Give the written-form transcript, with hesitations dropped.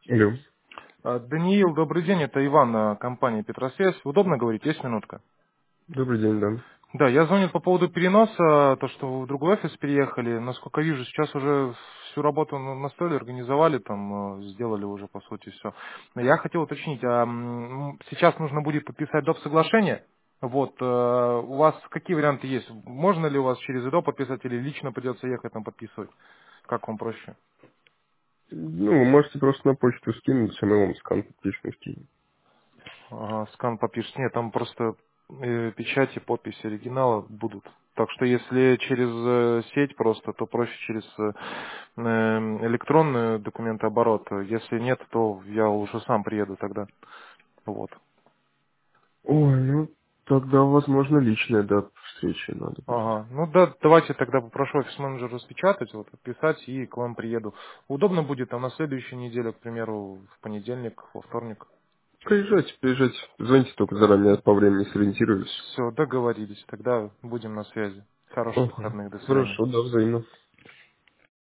Алло. Даниил, добрый день, это Иван, компания Петросвязь. Удобно говорить, есть минутка? Добрый день, да. Да, я звоню по поводу переноса, то, что вы в другой офис переехали. Насколько вижу, сейчас уже всю работу на столе организовали, там сделали уже, по сути, все. Но я хотел уточнить, сейчас нужно будет подписать доп. Соглашение? Вот, у вас какие варианты есть? Можно ли у вас через ИДО подписать или лично придется ехать там подписывать? Как вам проще? Ну, вы можете просто на почту скинуть, а мы вам скан подпишем скинем. Ага, скан подпишешь. Нет, там просто печати, подписи оригинала будут. Так что если через сеть просто, то проще через электронный документооборот. Если нет, то я уже сам приеду тогда. Вот. Ой, ну, тогда, возможно, личная, да, встреча надо будет. Ага. Ну да, давайте тогда попрошу офис-менеджера распечатать, вот, подписать и к вам приеду. Удобно будет там на следующей неделе, к примеру, в понедельник, во вторник. Приезжайте. Звоните только заранее, я по времени сориентируюсь. Все, договорились. Тогда будем на связи. Хороших Ага. выходных. До свидания. Хорошо, да, взаимно.